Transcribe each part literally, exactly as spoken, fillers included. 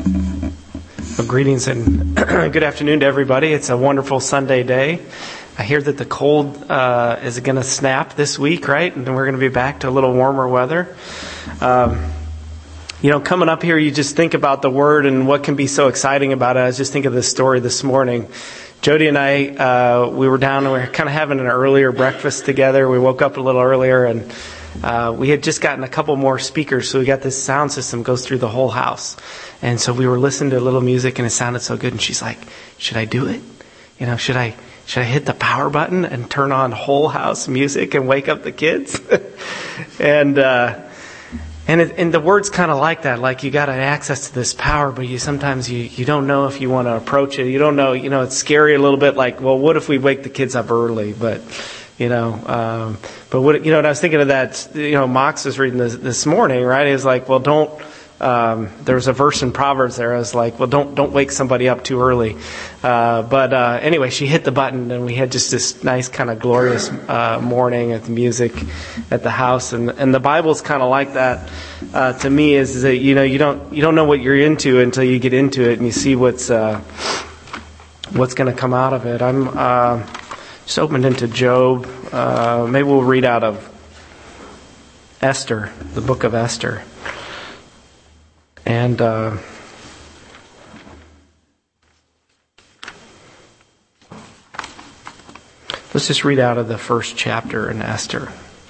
Well, greetings and good afternoon to everybody. It's a wonderful Sunday day. I hear that the cold uh, is going to snap this week, right? And then we're going to be back to a little warmer weather. Um, you know, coming up here, you just think about the Word and what can be so exciting about it. I was just thinking of this story this morning. Jody and I, uh, we were down and we were kind of having an earlier breakfast together. We woke up a little earlier and Uh, we had just gotten a couple more speakers, so we got this sound system goes through the whole house. And so we were listening to a little music, and it sounded so good. And she's like, "Should I do it? You know, should I should I hit the power button and turn on whole house music and wake up the kids?" and uh, and it, and the Word's kind of like that. Like you got access to this power, but you sometimes you you don't know if you want to approach it. You don't know. You know, it's scary a little bit. Like, well, what if we wake the kids up early? But You know, um, but what, you know, and I was thinking of that, you know, Mox was reading this, this morning, right? He was like, well, don't, um, there was a verse in Proverbs there. I was like, well, don't, don't wake somebody up too early. Uh, but, uh, anyway, she hit the button and we had just this nice kind of glorious, uh, morning at the music at the house. And, and the Bible's kind of like that, uh, to me is that, you know, you don't, you don't know what you're into until you get into it and you see what's, uh, what's going to come out of it. I'm, uh, Just opened into Job. Uh, maybe we'll read out of Esther, the book of Esther. And uh, let's just read out of the first chapter in Esther.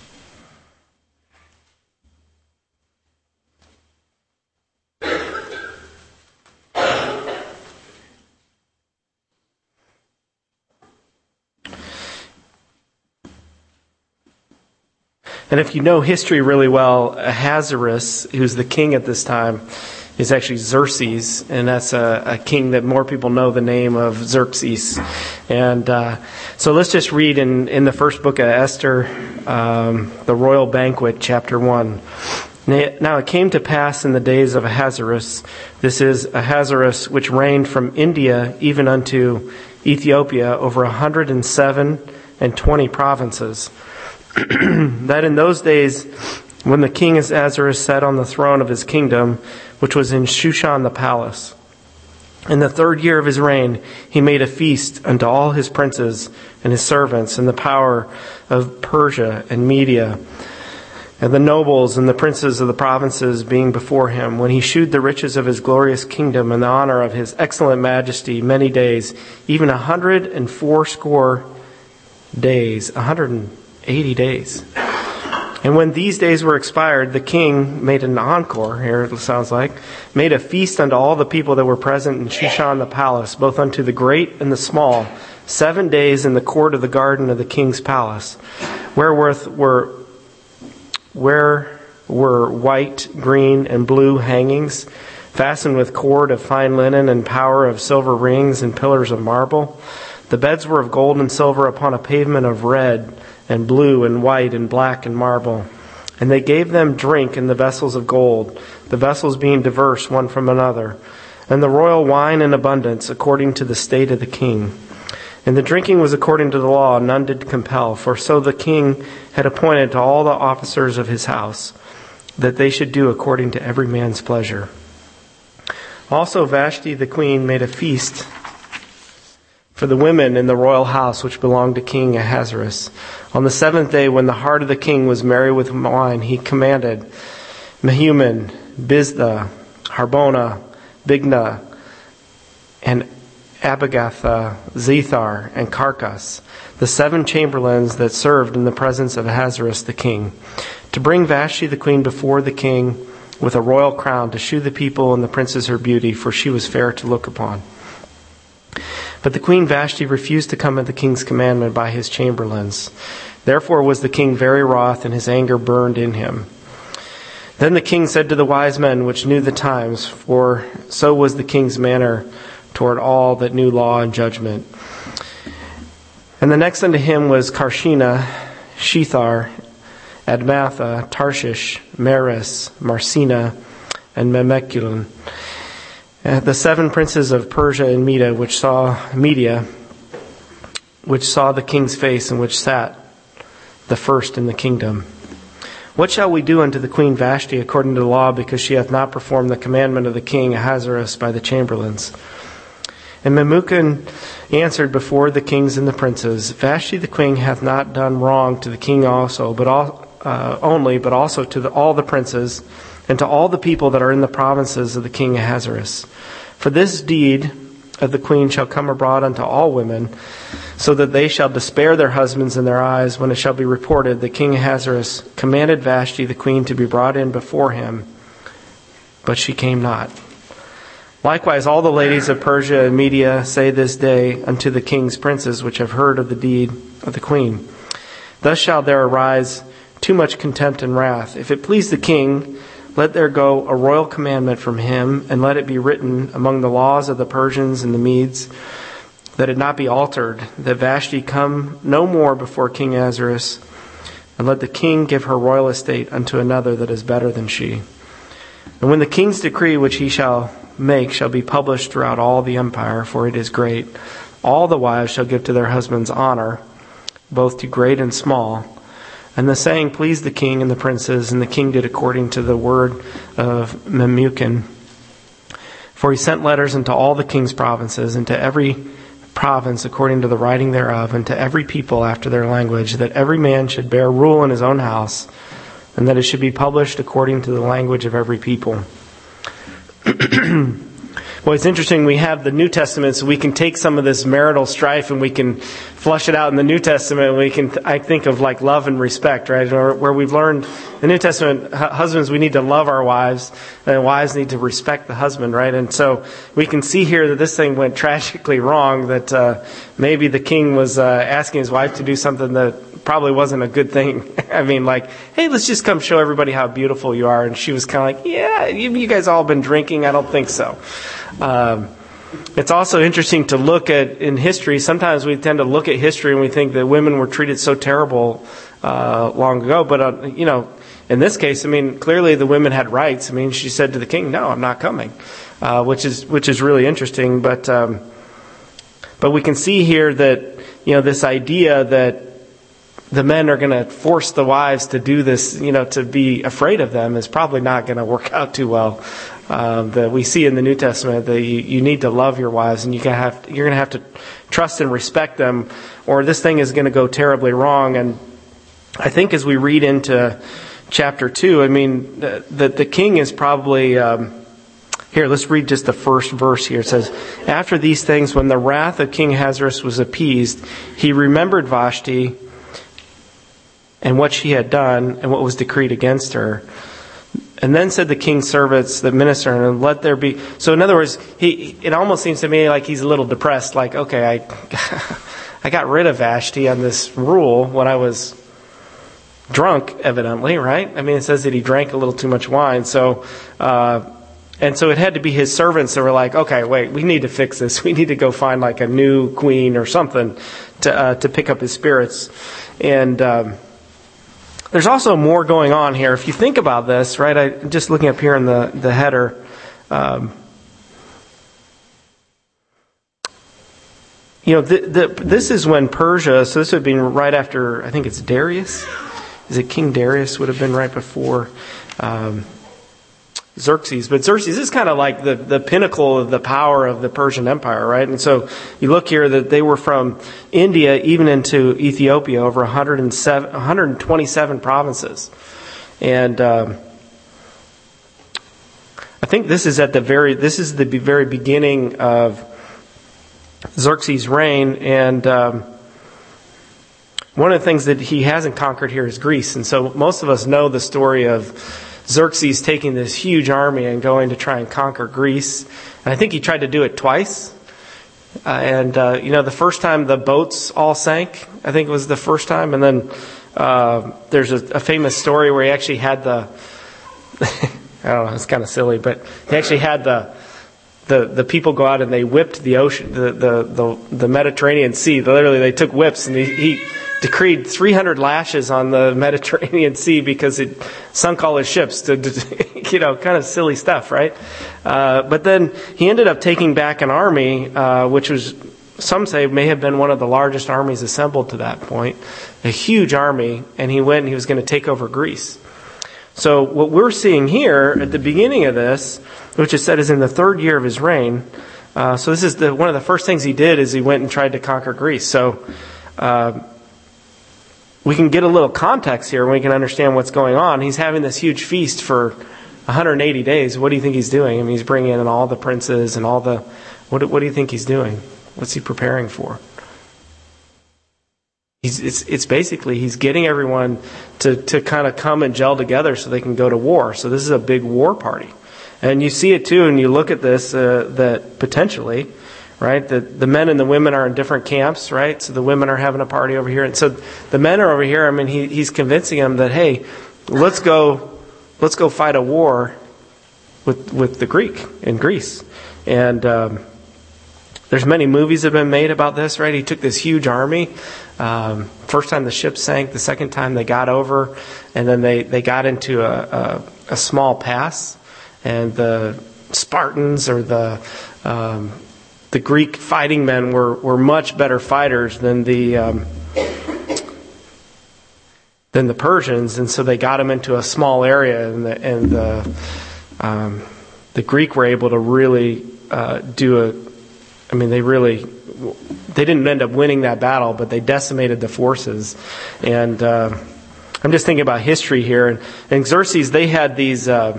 And if you know history really well, Ahasuerus, who's the king at this time, is actually Xerxes, and that's a, a king that more people know the name of Xerxes. And uh, so let's just read in, in the first book of Esther, um, the royal banquet, chapter one. Now it came to pass in the days of Ahasuerus, this is Ahasuerus, which reigned from India even unto Ethiopia, over a hundred and seven and twenty provinces, that in those days, when the king Ahasuerus sat on the throne of his kingdom, which was in Shushan the palace, in the third year of his reign, he made a feast unto all his princes and his servants, and the power of Persia and Media, and the nobles and the princes of the provinces being before him, when he shewed the riches of his glorious kingdom and the honor of his excellent majesty many days, even a hundred and fourscore days, a hundred and eighty days. And when these days were expired, the king made an encore, here it sounds like, made a feast unto all the people that were present in Shushan the palace, both unto the great and the small, seven days in the court of the garden of the king's palace, wherewith were, where were white, green, and blue hangings, fastened with cord of fine linen and power of silver rings and pillars of marble. The beds were of gold and silver upon a pavement of red and blue and white and black and marble. And they gave them drink in the vessels of gold, the vessels being diverse one from another, and the royal wine in abundance, according to the state of the king. And the drinking was according to the law, none did compel, for so the king had appointed to all the officers of his house, that they should do according to every man's pleasure. Also Vashti the queen made a feast for the women in the royal house which belonged to King Ahasuerus. On the seventh day, when the heart of the king was merry with wine, he commanded Mehuman, Biztha, Harbona, Bigna, and Abigatha, Zethar, and Carcas, the seven chamberlains that served in the presence of Ahasuerus the king, to bring Vashti the queen before the king with a royal crown, to shew the people and the princes her beauty, for she was fair to look upon. But the queen Vashti refused to come at the king's commandment by his chamberlains. Therefore was the king very wroth, and his anger burned in him. Then the king said to the wise men which knew the times, for so was the king's manner toward all that knew law and judgment. And the next unto him was Karshena, Shethar, Admatha, Tarshish, Meres, Marcina, and Memeculum, the seven princes of Persia and Media, which saw Media, which saw the king's face, and which sat the first in the kingdom. What shall we do unto the queen Vashti according to the law, because she hath not performed the commandment of the king Ahasuerus by the chamberlains? And Memucan answered before the kings and the princes, Vashti the queen hath not done wrong to the king also, but all, uh, only, but also to the, all the princes, and to all the people that are in the provinces of the king Ahasuerus. For this deed of the queen shall come abroad unto all women, so that they shall despair their husbands in their eyes, when it shall be reported that King Ahasuerus commanded Vashti the queen to be brought in before him, but she came not. Likewise all the ladies of Persia and Media say this day unto the king's princes, which have heard of the deed of the queen, Thus shall there arise too much contempt and wrath. If it please the king, let there go a royal commandment from him, and let it be written among the laws of the Persians and the Medes, that it not be altered, that Vashti come no more before King Ahasuerus, and let the king give her royal estate unto another that is better than she. And when the king's decree which he shall make shall be published throughout all the empire, for it is great, all the wives shall give to their husbands honor, both to great and small. And the saying pleased the king and the princes, and the king did according to the word of Memucan. For he sent letters into all the king's provinces, and to every province according to the writing thereof, and to every people after their language, that every man should bear rule in his own house, and that it should be published according to the language of every people. Well, it's interesting, we have the New Testament, so we can take some of this marital strife and we can flush it out in the New Testament. We can, I think of like love and respect, right? Where we've learned the New Testament, husbands, we need to love our wives, and wives need to respect the husband, right? And so we can see here that this thing went tragically wrong, that uh, maybe the king was uh, asking his wife to do something that probably wasn't a good thing. I mean, like, hey, let's just come show everybody how beautiful you are. And she was kind of like, yeah, you, you guys all been drinking? I don't think so. Um, it's also interesting to look at in history. Sometimes we tend to look at history and we think that women were treated so terrible uh, long ago. But, uh, you know, in this case, I mean, clearly the women had rights. I mean, she said to the king, no, I'm not coming, uh, which is which is really interesting. But um, but we can see here that, you know, this idea that the men are going to force the wives to do this, you know, to be afraid of them, is probably not going to work out too well. Uh, that we see in the New Testament that you, you need to love your wives, and you gonna have you're going to have to trust and respect them, or this thing is going to go terribly wrong. And I think as we read into chapter two, I mean, that the, the king is probably um, here. Let's read just the first verse here. It says, "After these things, when the wrath of King Ahasuerus was appeased, he remembered Vashti and what she had done and what was decreed against her. And then said the king's servants that minister, and let there be." So in other words, he it almost seems to me like he's a little depressed. Like, okay, I I got rid of Vashti on this rule when I was drunk, evidently, right? I mean, it says that he drank a little too much wine. So, uh, and so it had to be his servants that were like, okay, wait, we need to fix this. We need to go find like a new queen or something to uh, to pick up his spirits. And um, there's also more going on here. If you think about this, right, I just looking up here in the, the header, um, you know, the, the, this is when Persia, so this would have been right after, I think it's Darius. Is it King Darius would have been right before um, Xerxes. But Xerxes is kind of like the, the pinnacle of the power of the Persian Empire, right? And so you look here that they were from India even into Ethiopia, over one hundred seven, one hundred twenty-seven provinces. And um, I think this is at the very, this is the very beginning of Xerxes' reign. And um, one of the things that he hasn't conquered here is Greece. And so most of us know the story of Xerxes taking this huge army and going to try and conquer Greece. And I think he tried to do it twice. Uh, and, uh, you know, the first time the boats all sank, I think it was the first time. And then uh, there's a, a famous story where he actually had the, I don't know, it's kind of silly, but he actually had the, the, the people go out and they whipped the ocean, the, the, the, the Mediterranean Sea. Literally, they took whips and he, he decreed three hundred lashes on the Mediterranean Sea because it sunk all his ships. To, to you know, kind of silly stuff, right? Uh, but then he ended up taking back an army, uh, which was, some say, may have been one of the largest armies assembled to that point. A huge army, and he went and he was going to take over Greece. So what we're seeing here at the beginning of this, which is said is in the third year of his reign. Uh, so this is the one of the first things he did is he went and tried to conquer Greece. So uh, we can get a little context here and we can understand what's going on. He's having this huge feast for one hundred eighty days. What do you think he's doing? I mean, he's bringing in all the princes and all the... What, what do you think he's doing? What's he preparing for? He's, it's, it's basically he's getting everyone to, to kind of come and gel together so they can go to war. So this is a big war party. And you see it too, and you look at this, uh, that potentially, right, that the men and the women are in different camps, right? So the women are having a party over here. And so the men are over here. I mean, he, he's convincing them that, hey, let's go, let's go fight a war with, with the Greek in Greece. And, um, there's many movies that have been made about this, right? He took this huge army. Um, first time the ship sank, the second time they got over, and then they, they got into a, a, a small pass. And the Spartans or the um, the Greek fighting men were, were much better fighters than the um, than the Persians, and so they got them into a small area, and the and the, um, the Greek were able to really uh, do a. I mean, they really they didn't end up winning that battle, but they decimated the forces. And uh, I'm just thinking about history here, and, and Xerxes, they had these. Uh,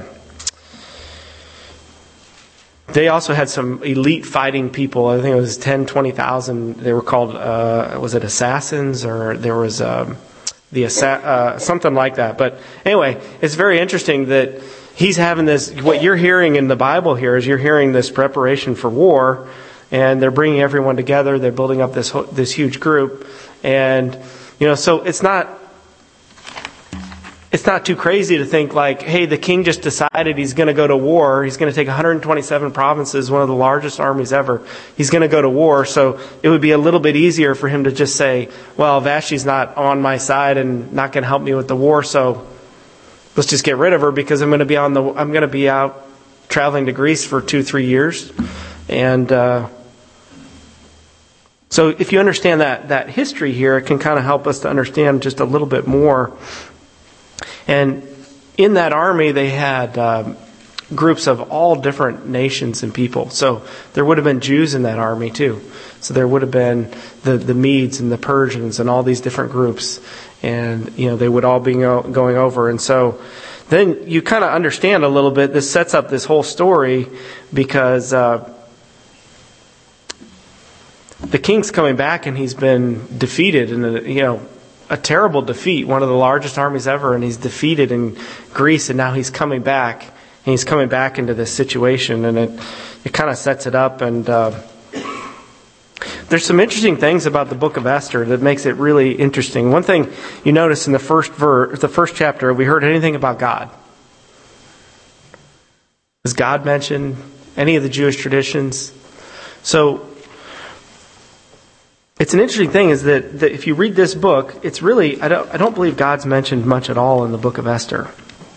They also had some elite fighting people. I think it was ten, twenty thousand. They were called, uh, was it assassins? Or there was um, the assa- uh, something like that. But anyway, it's very interesting that he's having this, what you're hearing in the Bible here is you're hearing this preparation for war. And they're bringing everyone together. They're building up this this huge group. And, you know, so it's not... It's not too crazy to think like, hey, the king just decided he's going to go to war. He's going to take one hundred twenty-seven provinces, one of the largest armies ever. He's going to go to war. So it would be a little bit easier for him to just say, well, Vashti's not on my side and not going to help me with the war. So let's just get rid of her because I'm going to be on the, I'm going to be out traveling to Greece for two, three years. And, uh, so if you understand that, that history here, it can kind of help us to understand just a little bit more. And in that army, they had um, groups of all different nations and people. So there would have been Jews in that army too. So there would have been the, the Medes and the Persians and all these different groups. And, you know, they would all be going over. And so then you kind of understand a little bit. This sets up this whole story because uh, the king's coming back and he's been defeated and, you know, a terrible defeat, one of the largest armies ever, and he's defeated in Greece, and now he's coming back, and he's coming back into this situation, and it it kind of sets it up. And uh, there's some interesting things about the book of Esther that makes it really interesting. One thing you notice in the first verse, the first chapter, we heard anything about God. Is God mentioned? Any of the Jewish traditions? So it's an interesting thing is that, that if you read this book, it's really, I don't, I don't believe God's mentioned much at all in the book of Esther.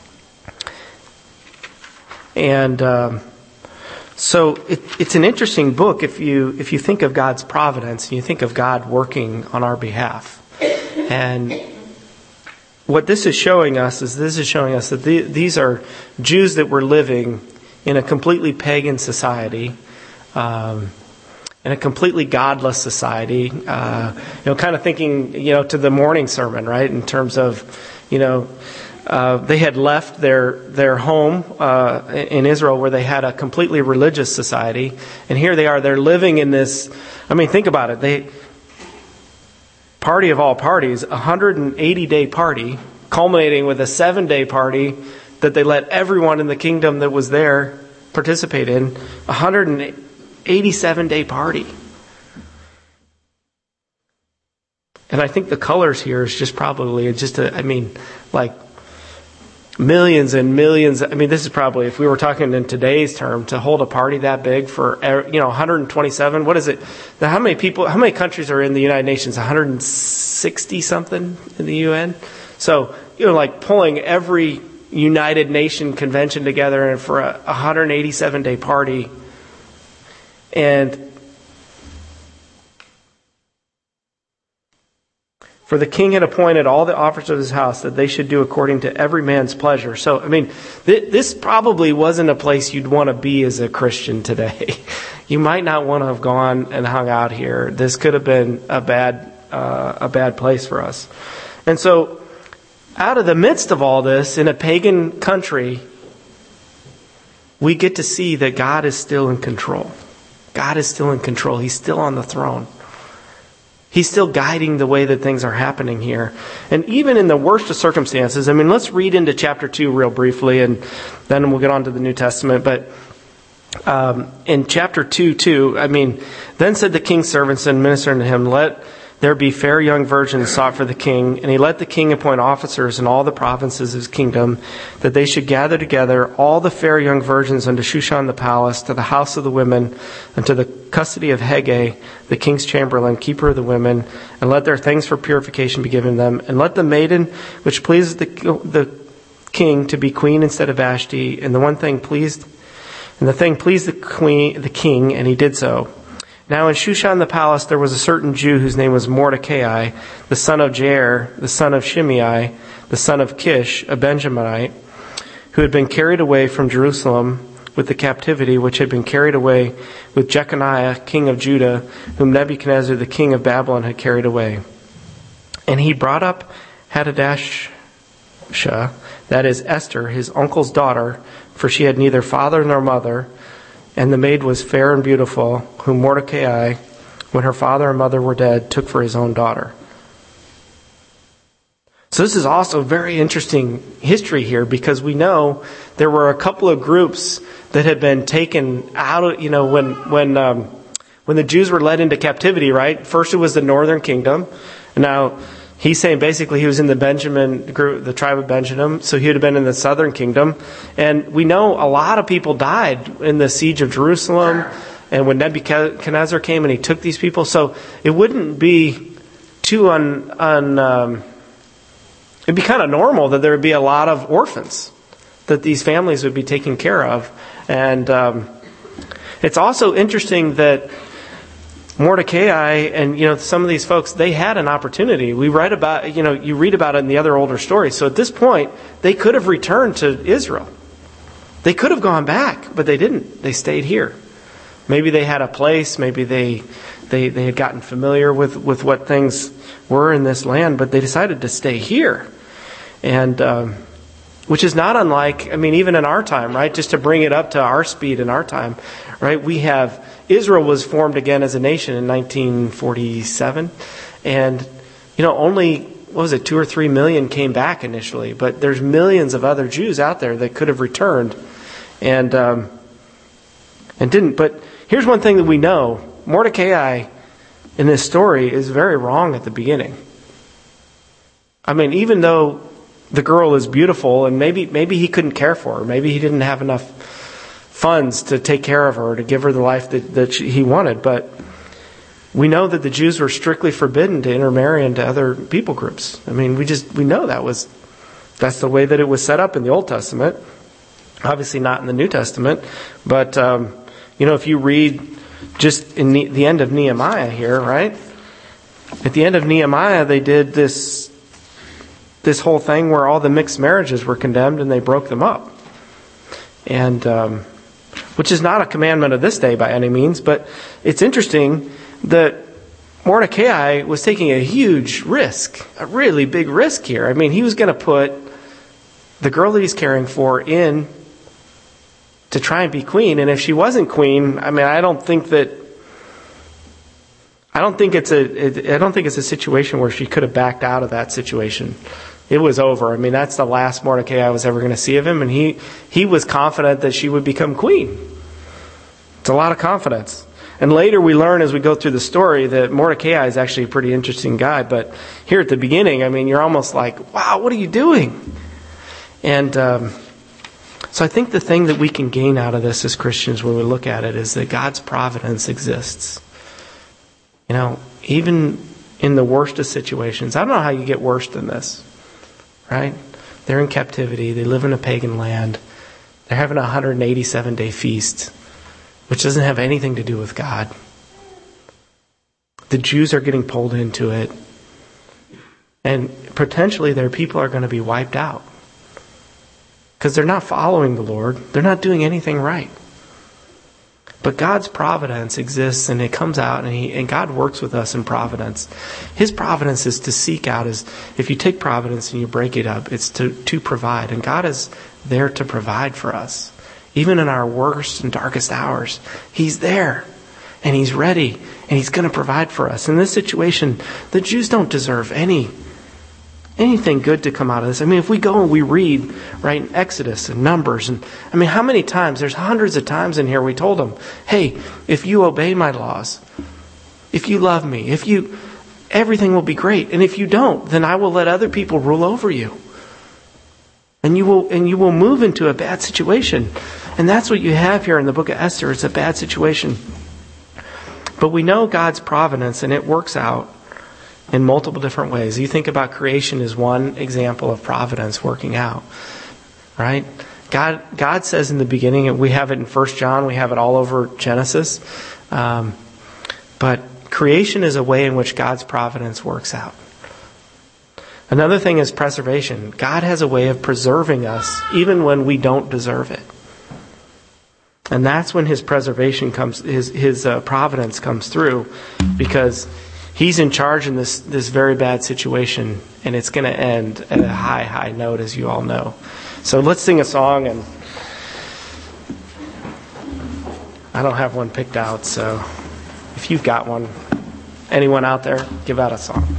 And um, so it, it's an interesting book if you if you think of God's providence and you think of God working on our behalf. And what this is showing us is this is showing us that the, these are Jews that were living in a completely pagan society. Um In a completely godless society, uh, you know, kind of thinking, you know, to the morning sermon, right? In terms of, you know, uh, they had left their their home uh, in Israel where they had a completely religious society, and here they are. They're living in this. I mean, think about it. They party of all parties, a one hundred eighty day party, culminating with a seven day party that they let everyone in the kingdom that was there participate in. one hundred eighty-seven day party. And I think the colors here is just probably just a, I mean, like millions and millions. I mean, this is probably, if we were talking in today's term, to hold a party that big for, you know, one hundred twenty-seven. What is it? Now, how many people, how many countries are in the United Nations? one hundred sixty something in the U N? So, you know, like pulling every United Nation convention together and for a one hundred eighty-seven day party. And For the king had appointed all the officers of his house that they should do according to every man's pleasure. So, I mean, th- this probably wasn't a place you'd want to be as a Christian today. You might not want to have gone and hung out here. This could have been a bad, uh, a bad place for us. And so, out of the midst of all this, in a pagan country, we get to see that God is still in control. God is still in control. He's still on the throne. He's still guiding the way that things are happening here. And even in the worst of circumstances, I mean, let's read into chapter two real briefly, and then we'll get on to the New Testament. But um, in chapter two, too, I mean, then said the king's servants and ministered to him, let there be fair young virgins sought for the king. And he let the king appoint officers in all the provinces of his kingdom, that they should gather together all the fair young virgins unto Shushan the palace, to the house of the women, and to the custody of Haggai, the king's chamberlain, keeper of the women, and let their things for purification be given them. And let the maiden which pleases the, the king to be queen instead of Vashti. And the one thing pleased, and the thing pleased the queen, the king, and he did so. Now in Shushan the palace there was a certain Jew whose name was Mordecai, the son of Jair, the son of Shimei, the son of Kish, a Benjaminite, who had been carried away from Jerusalem with the captivity which had been carried away with Jeconiah, king of Judah, whom Nebuchadnezzar, the king of Babylon, had carried away. And he brought up Hadadashah, that is Esther, his uncle's daughter, for she had neither father nor mother, and the maid was fair and beautiful, whom Mordecai, when her father and mother were dead, took for his own daughter. So this is also very interesting history here, because we know there were a couple of groups that had been taken out of, you know, when when um, when the Jews were led into captivity, right? First it was the northern kingdom. Now he's saying basically he was in the Benjamin group, the tribe of Benjamin, so he would have been in the southern kingdom. And we know a lot of people died in the siege of Jerusalem, and when Nebuchadnezzar came and he took these people. So it wouldn't be too un, un um, it'd be kind of normal that there would be a lot of orphans that these families would be taken care of. And um, it's also interesting that Mordecai and, you know, some of these folks, they had an opportunity. We write about, you know, you read about it in the other older stories. So at this point, they could have returned to Israel. They could have gone back, but they didn't. They stayed here. Maybe they had a place. Maybe they they, they had gotten familiar with, with what things were in this land, but they decided to stay here. And um, which is not unlike, I mean, even in our time, right? Just to bring it up to our speed in our time, right? We have, Israel was formed again as a nation in nineteen forty-seven. And, you know, only, what was it, two or three million came back initially. But there's millions of other Jews out there that could have returned and um, and didn't. But here's one thing that we know. Mordecai in this story is very wrong at the beginning. I mean, even though the girl is beautiful, and maybe maybe he couldn't care for her. Maybe he didn't have enough funds to take care of her, to give her the life that, that she, he wanted. But we know that the Jews were strictly forbidden to intermarry into other people groups. I mean, we just we know that was that's the way that it was set up in the Old Testament. Obviously not in the New Testament. But, um, you know, if you read just in the, the end of Nehemiah here, right? At the end of Nehemiah, they did this this whole thing where all the mixed marriages were condemned and they broke them up. And um, which is not a commandment of this day by any means, but it's interesting that Mordecai was taking a huge risk, a really big risk here. I mean, he was going to put the girl that he's caring for in to try and be queen. And if she wasn't queen, I mean, I don't think that, I don't think it's a, I don't think it's a situation where she could have backed out of that situation. It was over. I mean, that's the last Mordecai I was ever going to see of him. And he, he was confident that she would become queen. It's a lot of confidence. And later we learn as we go through the story that Mordecai is actually a pretty interesting guy. But here at the beginning, I mean, you're almost like, wow, what are you doing? And um, so I think the thing that we can gain out of this as Christians when we look at it is that God's providence exists. You know, even in the worst of situations. I don't know how you get worse than this. Right? They're in captivity. They live in a pagan land. They're having a one hundred eighty-seven day feast, which doesn't have anything to do with God. The Jews are getting pulled into it. And potentially their people are going to be wiped out. Because they're not following the Lord. They're not doing anything right. But God's providence exists, and it comes out, and, he, and God works with us in providence. His providence is to seek out. Is if you take providence and you break it up, it's to, to provide. And God is there to provide for us. Even in our worst and darkest hours, He's there. And He's ready. And He's going to provide for us. In this situation, the Jews don't deserve any anything good to come out of this. I mean, if we go and we read, right, in Exodus and Numbers, and I mean, how many times, there's hundreds of times in here we told them, hey, if you obey my laws, if you love me, if you, everything will be great. And if you don't, then I will let other people rule over you. And you will, and you will move into a bad situation. And that's what you have here in the book of Esther. It's a bad situation. But we know God's providence, and it works out in multiple different ways. You think about creation as one example of providence working out, right? God God says in the beginning, and we have it in First John, we have it all over Genesis, um, but creation is a way in which God's providence works out. Another thing is preservation. God has a way of preserving us even when we don't deserve it. And that's when His preservation comes, His, his uh, providence comes through, because He's in charge in this, this very bad situation, and it's going to end at a high, high note, as you all know. So let's sing a song, and I don't have one picked out, so if you've got one, anyone out there, give out a song.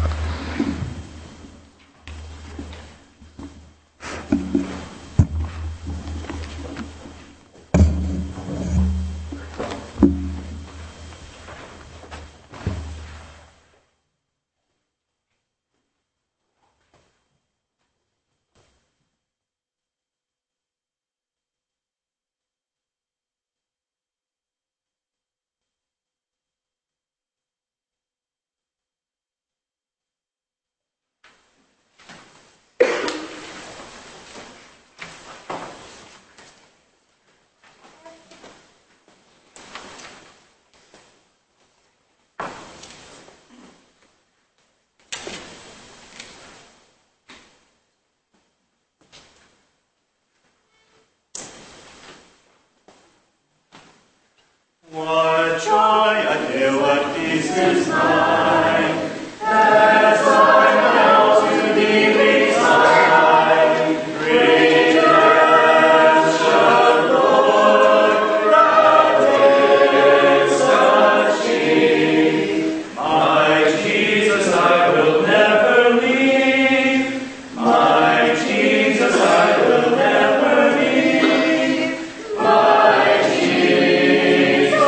What joy I feel, what peace is mine, as I knelt to thee beside. Redemption, Lord, thou didst achieve. My Jesus, I will never leave. My Jesus, I will never leave. My Jesus,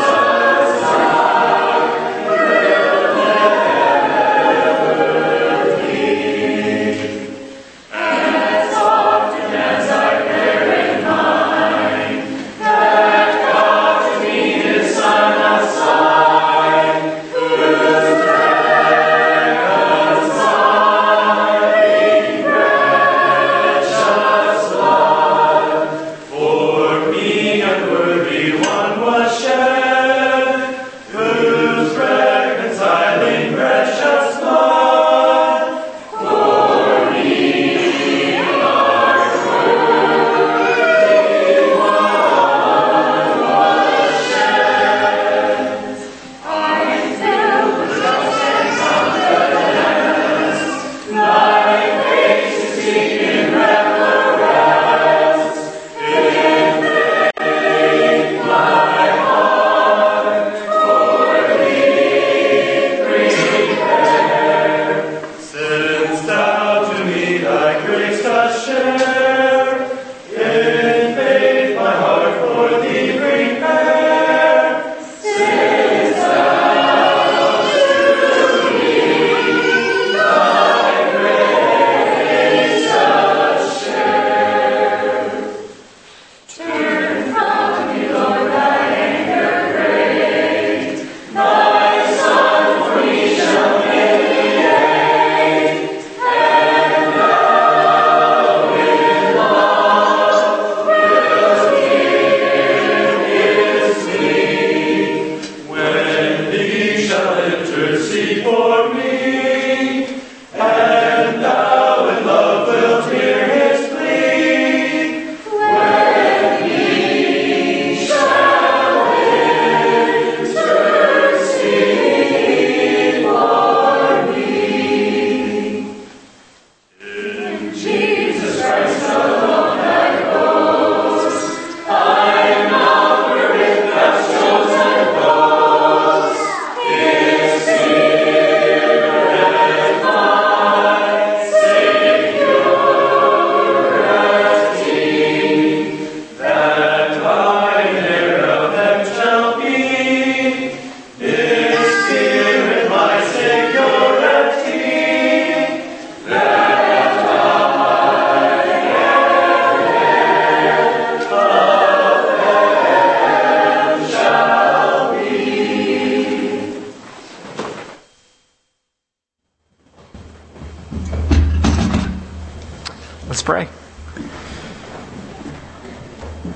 my heart.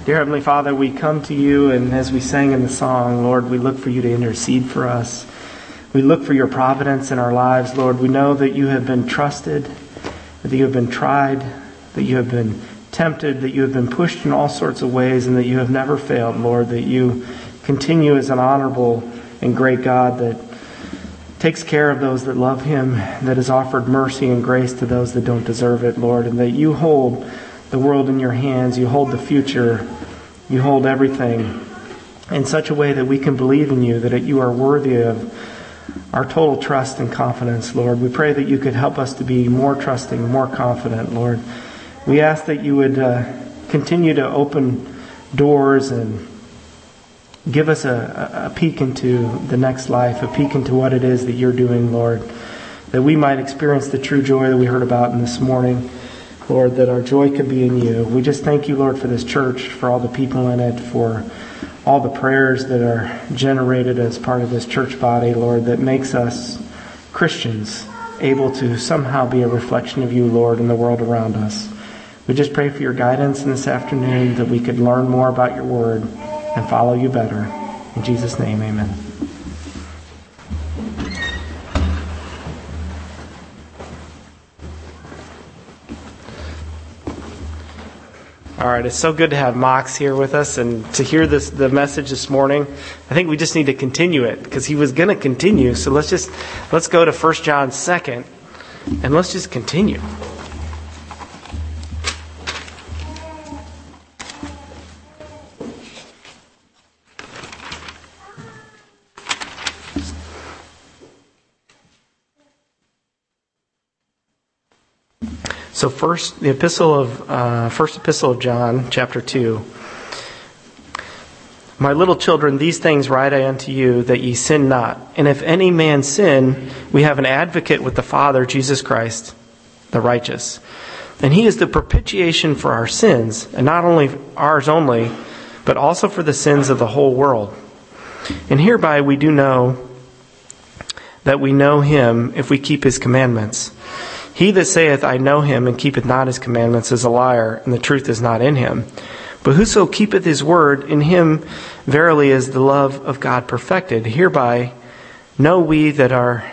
Dear Heavenly Father, we come to you, and as we sang in the song, Lord, we look for you to intercede for us. We look for your providence in our lives, Lord. We know that you have been trusted, that you have been tried, that you have been tempted, that you have been pushed in all sorts of ways, and that you have never failed, Lord, that you continue as an honorable and great God that takes care of those that love him, that has offered mercy and grace to those that don't deserve it, Lord, and that you hold the world in your hands, you hold the future, you hold everything in such a way that we can believe in you, that you are worthy of our total trust and confidence, Lord. We pray that you could help us to be more trusting, more confident, Lord. We ask that you would uh, continue to open doors and give us a, a peek into the next life, a peek into what it is that you're doing, Lord, that we might experience the true joy that we heard about in this morning, Lord, that our joy could be in you. We just thank you, Lord, for this church, for all the people in it, for all the prayers that are generated as part of this church body, Lord, that makes us Christians able to somehow be a reflection of you, Lord, in the world around us. We just pray for your guidance in this afternoon, that we could learn more about your word and follow you better. In Jesus' name, amen. All right, it's so good to have Mox here with us and to hear this the message this morning. I think we just need to continue it because he was going to continue. So let's just let's go to First John two and let's just continue. So first, the epistle of uh, first epistle of John, chapter two. My little children, these things write I unto you, that ye sin not. And if any man sin, we have an advocate with the Father, Jesus Christ, the righteous. And he is the propitiation for our sins, and not only ours only, but also for the sins of the whole world. And hereby we do know that we know him if we keep his commandments. He that saith, I know him, and keepeth not his commandments, is a liar, and the truth is not in him. But whoso keepeth his word, in him verily is the love of God perfected. Hereby know we that are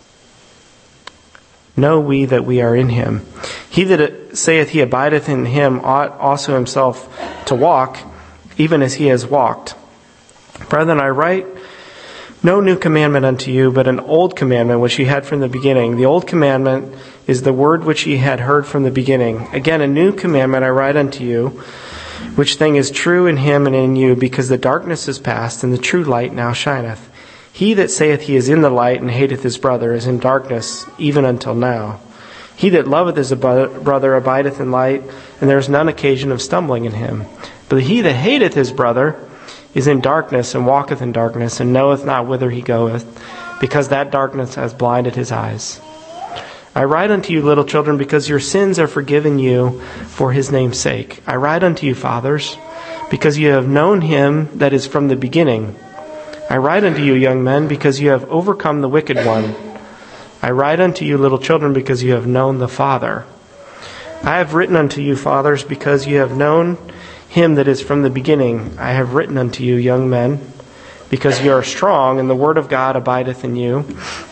know we that we are in him. He that saith he abideth in him ought also himself to walk, even as he has walked. Brethren, I write no new commandment unto you, but an old commandment which ye had from the beginning. The old commandment is the word which ye had heard from the beginning. Again, a new commandment I write unto you, which thing is true in him and in you, because the darkness is past, and the true light now shineth. He that saith he is in the light, and hateth his brother, is in darkness, even until now. He that loveth his brother abideth in light, and there is none occasion of stumbling in him. But he that hateth his brother is in darkness, and walketh in darkness, and knoweth not whither he goeth, because that darkness has blinded his eyes. I write unto you, little children, because your sins are forgiven you for his name's sake. I write unto you, fathers, because you have known him that is from the beginning. I write unto you, young men, because you have overcome the wicked one. I write unto you, little children, because you have known the Father. I have written unto you, fathers, because you have known him that is from the beginning. I have written unto you, young men, because you are strong, and the word of God abideth in you,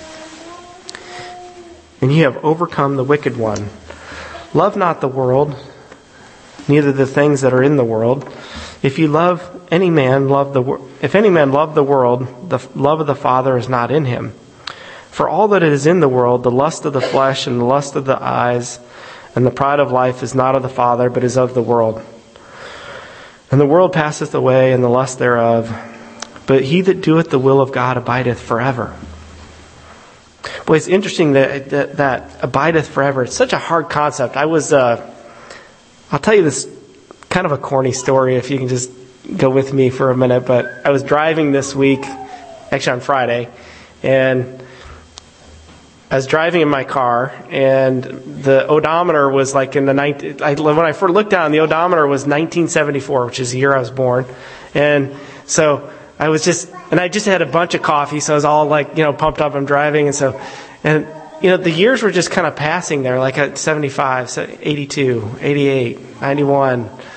and ye have overcome the wicked one. Love not the world, neither the things that are in the world. If you love any man, love the wor- if any man love the world, the love of the Father is not in him. For all that is in the world, the lust of the flesh and the lust of the eyes and the pride of life is not of the Father, but is of the world. And the world passeth away, and the lust thereof. But he that doeth the will of God abideth forever. Boy, it's interesting that, that that abideth forever. It's such a hard concept. I was, uh, I'll tell you this kind of a corny story if you can just go with me for a minute. But I was driving this week, actually on Friday, and I was driving in my car, and the odometer was like in the nineteen. I, when I first looked down, the odometer was nineteen seventy-four, which is the year I was born, and so I was just, and I just had a bunch of coffee, so I was all like, you know, pumped up. I'm driving, and so, and you know, the years were just kind of passing there, like at seventy-five, eighty-two, eighty-eight, ninety-one,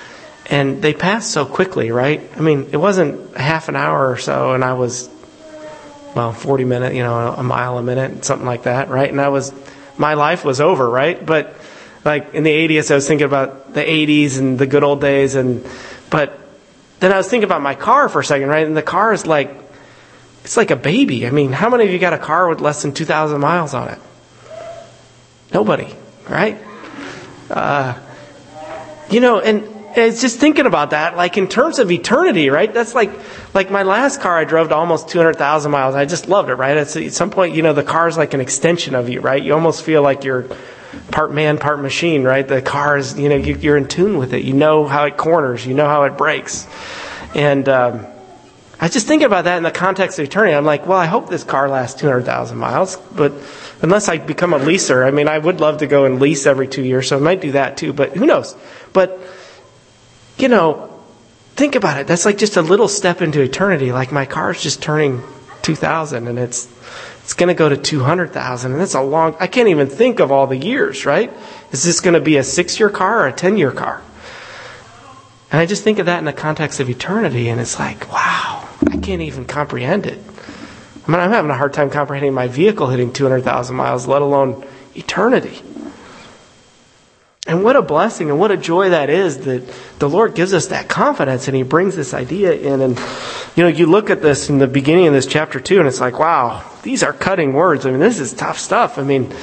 And they passed so quickly, right? I mean, it wasn't half an hour or so, and I was, well, forty minutes, you know, a mile a minute, something like that, right? And I was, my life was over, right? But like in the eighties, I was thinking about the eighties and the good old days, and but then I was thinking about my car for a second, right? And the car is like, it's like a baby. I mean, how many of you got a car with less than two thousand miles on it? Nobody, right? Uh, you know, and it's just thinking about that, like in terms of eternity, right? That's like, like my last car I drove to almost two hundred thousand miles. I just loved it, right? It's, at some point, you know, the car is like an extension of you, right? You almost feel like you're part man, part machine, right? The car is, you know, you, you're in tune with it. You know how it corners. You know how it brakes. And um, I was just thinking about that in the context of eternity. I'm like, well, I hope this car lasts two hundred thousand miles, but unless I become a leaser, I mean, I would love to go and lease every two years, so I might do that too, but who knows? But, you know, think about it. That's like just a little step into eternity. Like my car's just turning two thousand, and it's it's going to go to two hundred thousand, and that's a long, I can't even think of all the years, right? Is this going to be a six-year car or a ten-year car? And I just think of that in the context of eternity, and it's like, wow, I can't even comprehend it. I mean, I'm having a hard time comprehending my vehicle hitting two hundred thousand miles, let alone eternity. And what a blessing and what a joy that is that the Lord gives us that confidence and He brings this idea in. And, you know, you look at this in the beginning of this chapter two and it's like, wow, these are cutting words. I mean, this is tough stuff. I mean,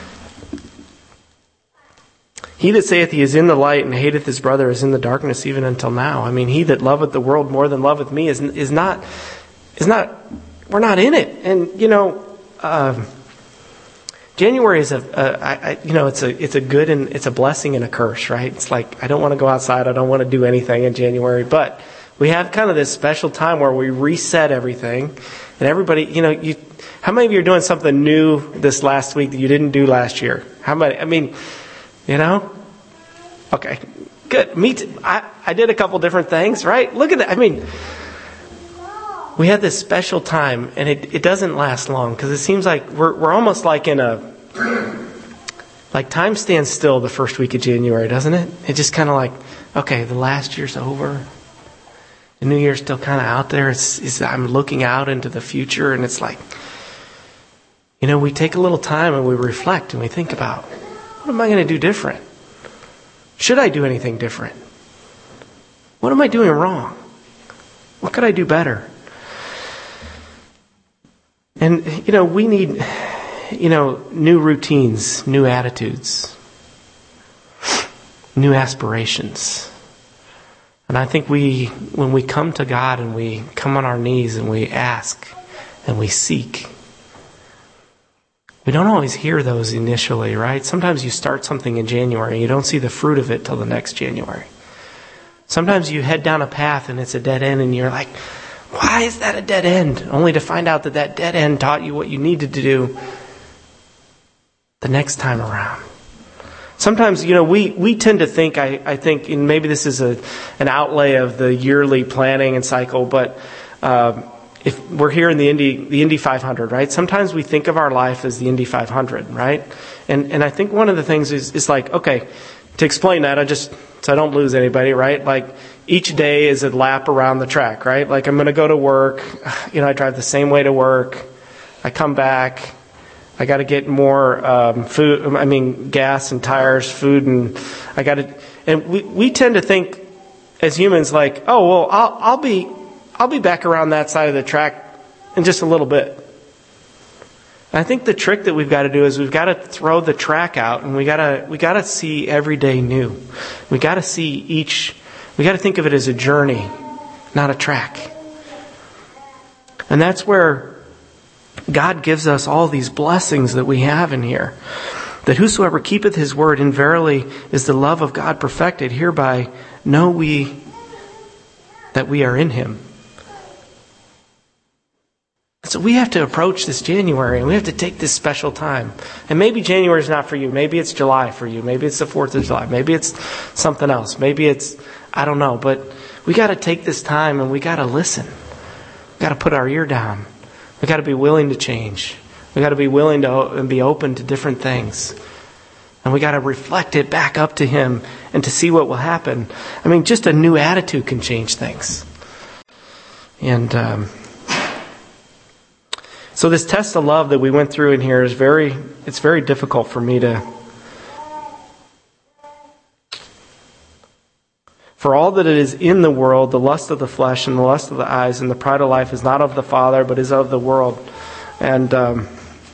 he that saith he is in the light and hateth his brother is in the darkness even until now. I mean, he that loveth the world more than loveth me is, is not, is not, we're not in it. And, you know, uh, January is a, a I, I, you know, it's a, it's a good and it's a blessing and a curse, right? It's like, I don't want to go outside. I don't want to do anything in January, but we have kind of this special time where we reset everything and everybody, you know, you, how many of you are doing something new this last week that you didn't do last year? How many? I mean, you know, okay, good. Me too. I, I did a couple different things, right? Look at that. I mean, we had this special time, and it, it doesn't last long because it seems like we're we're almost like in a like time stands still the first week of January, doesn't it? It just kind of like, okay, the last year's over, the new year's still kind of out there. It's, it's I'm looking out into the future, and it's like, you know, we take a little time and we reflect and we think about, what am I going to do different? Should I do anything different? What am I doing wrong? What could I do better? And, you know, we need, you know, new routines, new attitudes, new aspirations. And I think we, when we come to God and we come on our knees and we ask and we seek, we don't always hear those initially, right? Sometimes you start something in January and you don't see the fruit of it till the next January. Sometimes you head down a path and it's a dead end and you're like, why is that a dead end? Only to find out that that dead end taught you what you needed to do the next time around. Sometimes, you know, we, we tend to think, I, I think, and maybe this is a an outlay of the yearly planning and cycle, but uh, if we're here in the Indy the Indy five hundred, right? Sometimes we think of our life as the Indy five hundred, right? And and I think one of the things is is like, okay, to explain that, I just so I don't lose anybody, right? Like each day is a lap around the track, right? Like I'm going to go to work, you know, I drive the same way to work, I come back, I got to get more um, food, I mean gas and tires, food, and I got to, and we we tend to think as humans like, oh well, I'll I'll be I'll be back around that side of the track in just a little bit. And I think the trick that we've got to do is we've got to throw the track out, and we got to we got to see every day new. We got to see each. We got to think of it as a journey, not a track. And that's where God gives us all these blessings that we have in here. That whosoever keepeth his word, and verily is the love of God perfected, hereby know we that we are in him. So we have to approach this January, and we have to take this special time. And maybe January is not for you. Maybe it's July for you. Maybe it's the fourth of July. Maybe it's something else. Maybe it's, I don't know. But we got to take this time and we got to listen. We got to put our ear down. We got to be willing to change. We got to be willing to be open to different things. And we got to reflect it back up to him and to see what will happen. I mean, just a new attitude can change things. And um, so this test of love that we went through in here is very, it's very difficult for me to, for all that it is in the world, the lust of the flesh and the lust of the eyes and the pride of life is not of the Father, but is of the world. And, um,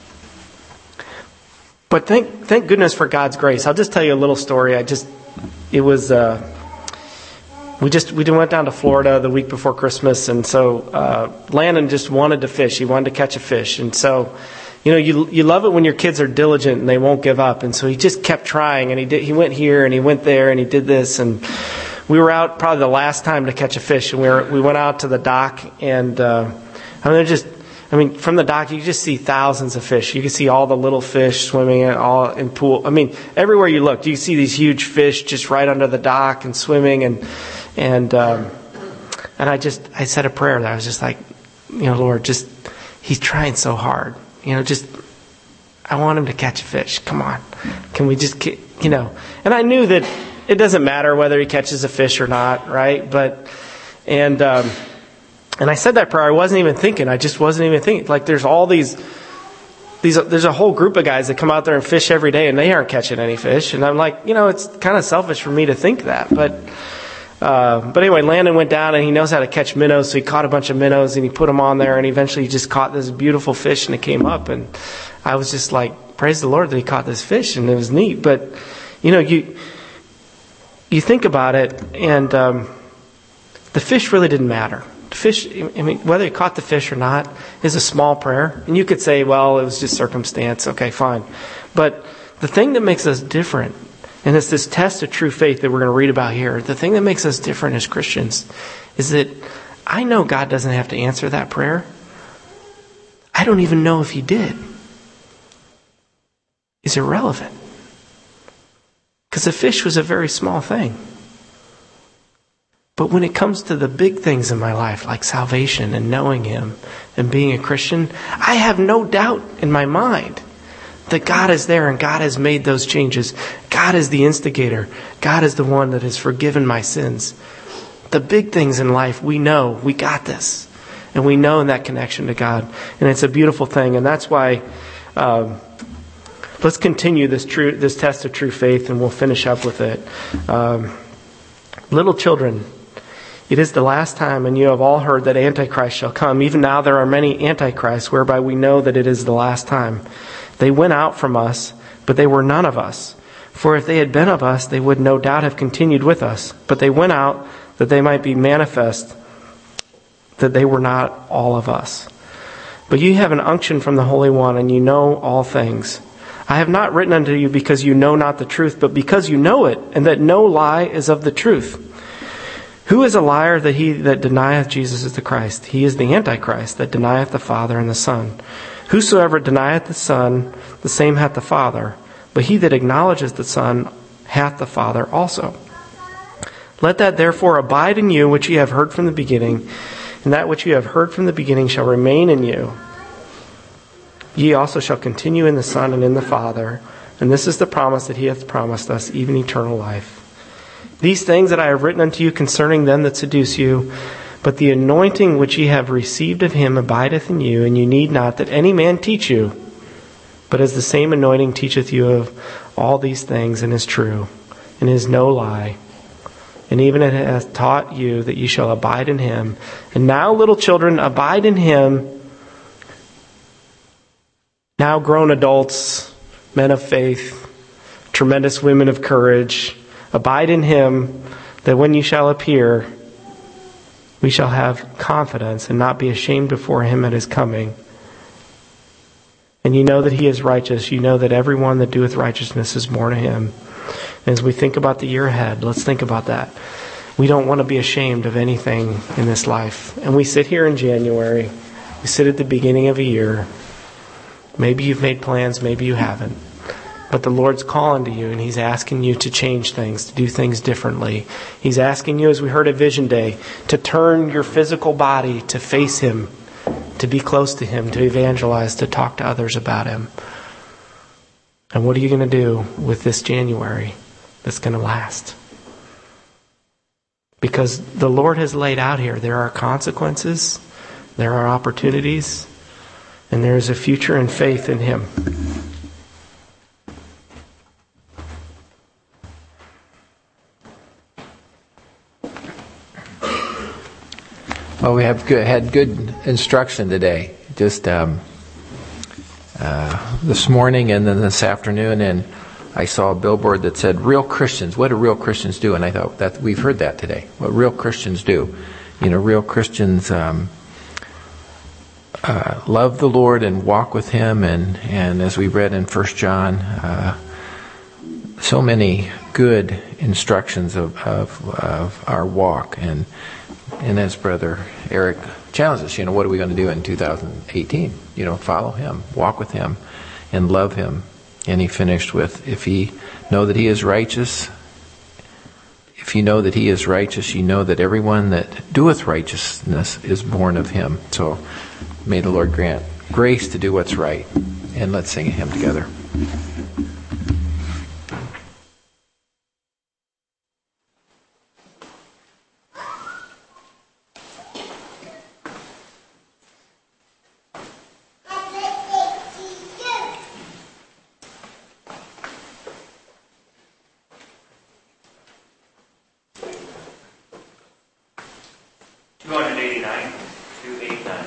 but thank, thank goodness for God's grace. I'll just tell you a little story. I just, it was, uh, we just, we went down to Florida the week before Christmas. And so, uh, Landon just wanted to fish. He wanted to catch a fish. And so, you know, you, you love it when your kids are diligent and they won't give up. And so he just kept trying, and he did, he went here and he went there and he did this. And we were out probably the last time to catch a fish, and we were, we went out to the dock, and, uh, I mean, they're just, I mean, from the dock, you just see thousands of fish. You can see all the little fish swimming in, all in pool. I mean, everywhere you look, you see these huge fish just right under the dock and swimming. And and um, and I just I said a prayer that I was just like, you know, Lord, just he's trying so hard. You know, just I want him to catch a fish. Come on, can we just get, you know? And I knew that it doesn't matter whether he catches a fish or not, right? But and. Um, And I said that prayer. I wasn't even thinking. I just wasn't even thinking. Like, there's all these, these, there's a whole group of guys that come out there and fish every day, and they aren't catching any fish. And I'm like, you know, it's kind of selfish for me to think that. But, uh, but anyway, Landon went down, and he knows how to catch minnows. So he caught a bunch of minnows, and he put them on there, and eventually he just caught this beautiful fish, and it came up. And I was just like, praise the Lord that he caught this fish, and it was neat. But, you know, you, you think about it, and um, the fish really didn't matter. Fish, I mean, whether he caught the fish or not is a small prayer. And you could say, well, it was just circumstance. Okay, fine. But the thing that makes us different, and it's this test of true faith that we're going to read about here, the thing that makes us different as Christians is that I know God doesn't have to answer that prayer. I don't even know if he did. It's irrelevant. Because the fish was a very small thing. But when it comes to the big things in my life, like salvation and knowing him and being a Christian, I have no doubt in my mind that God is there and God has made those changes. God is the instigator. God is the one that has forgiven my sins. The big things in life, we know, we got this. And we know in that connection to God. And it's a beautiful thing. And that's why um, let's continue this true this test of true faith, and we'll finish up with it. Um, little children, it is the last time, and you have all heard that Antichrist shall come. Even now there are many Antichrists, whereby we know that it is the last time. They went out from us, but they were none of us. For if they had been of us, they would no doubt have continued with us. But they went out that they might be manifest that they were not all of us. But you have an unction from the Holy One, and you know all things. I have not written unto you because you know not the truth, but because you know it, and that no lie is of the truth. Who is a liar that he that denieth Jesus is the Christ? He is the Antichrist that denieth the Father and the Son. Whosoever denieth the Son, the same hath the Father. But he that acknowledgeth the Son hath the Father also. Let that therefore abide in you which ye have heard from the beginning, and that which ye have heard from the beginning shall remain in you. Ye also shall continue in the Son and in the Father. And this is the promise that he hath promised us, even eternal life. These things that I have written unto you concerning them that seduce you, but the anointing which ye have received of him abideth in you, and you need not that any man teach you, but as the same anointing teacheth you of all these things, and is true, and is no lie. And even it hath taught you that ye shall abide in him. And now, little children, abide in him. Now grown adults, men of faith, tremendous women of courage, abide in him, that when you shall appear, we shall have confidence and not be ashamed before him at his coming. And you know that he is righteous. You know that everyone that doeth righteousness is born of him. And as we think about the year ahead, let's think about that. We don't want to be ashamed of anything in this life. And we sit here in January. We sit at the beginning of a year. Maybe you've made plans, maybe you haven't. But the Lord's calling to you, and he's asking you to change things, to do things differently. He's asking you, as we heard at Vision Day, to turn your physical body to face him, to be close to him, to evangelize, to talk to others about him. And what are you going to do with this January that's going to last? Because the Lord has laid out here, there are consequences, there are opportunities, and there is a future and faith in Him. Well, we have good, had good instruction today. Just um, uh, this morning and then this afternoon, and I saw a billboard that said, "Real Christians, what do real Christians do?" And I thought that we've heard that today. What real Christians do, you know, real Christians um, uh, love the Lord and walk with Him, and and as we read in First John, uh, so many good instructions of, of of our walk, and and as Brother Eric challenged us, you know, what are we going to do in two thousand eighteen? You know, follow Him, walk with Him, and love Him. And he finished with, if ye know that He is righteous, if you know that He is righteous, you know that everyone that doeth righteousness is born of Him. So may the Lord grant grace to do what's right. And let's sing a hymn together. two eighty-nine, two eighty-nine.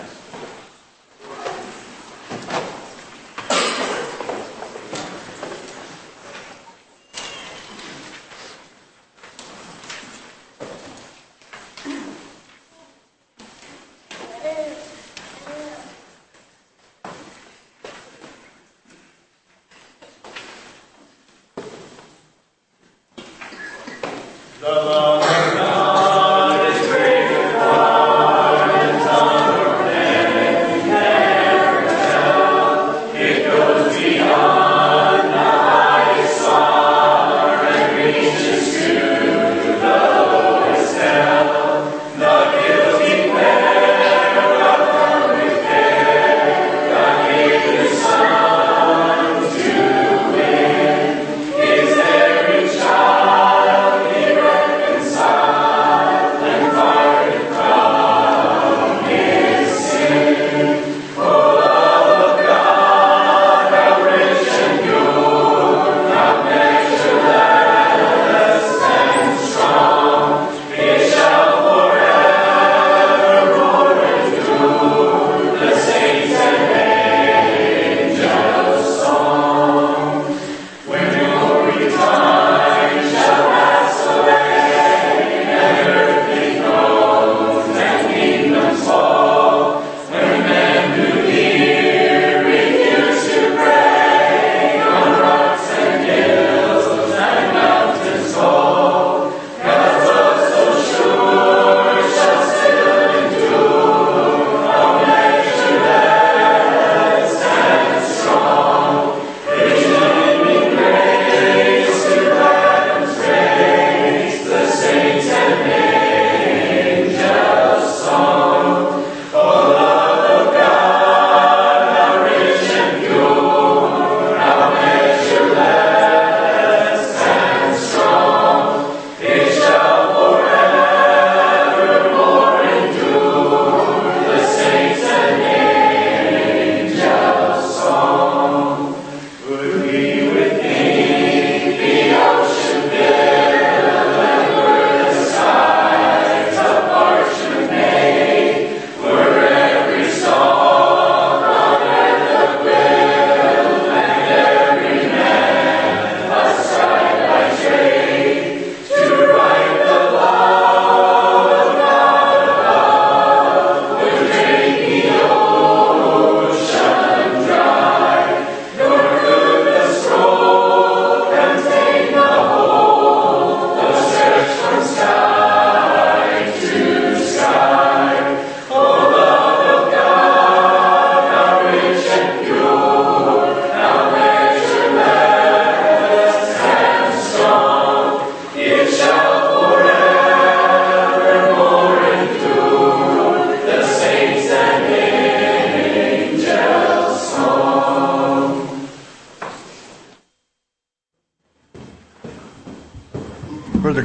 The love of God is greater far than tongue or pen.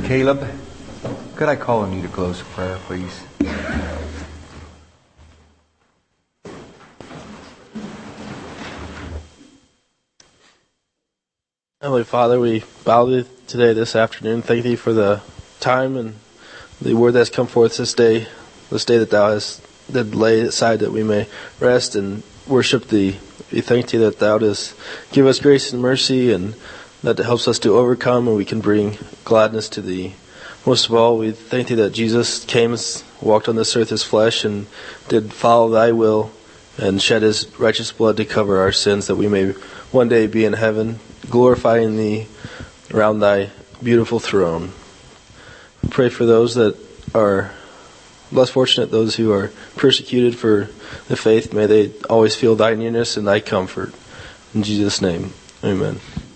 Caleb, could I call on you to close with prayer, please? Heavenly Father, we bow to you today, this afternoon. Thank you for the time and the word that's come forth this day, this day that thou hast did lay aside that we may rest and worship thee. We thank you that thou dost give us grace and mercy, and that it helps us to overcome, and we can bring gladness to thee. Most of all, we thank thee that Jesus came, walked on this earth as flesh, and did follow thy will, and shed his righteous blood to cover our sins, that we may one day be in heaven, glorifying thee around thy beautiful throne. Pray for those that are less fortunate, those who are persecuted for the faith. May they always feel thy nearness and thy comfort. In Jesus' name, amen.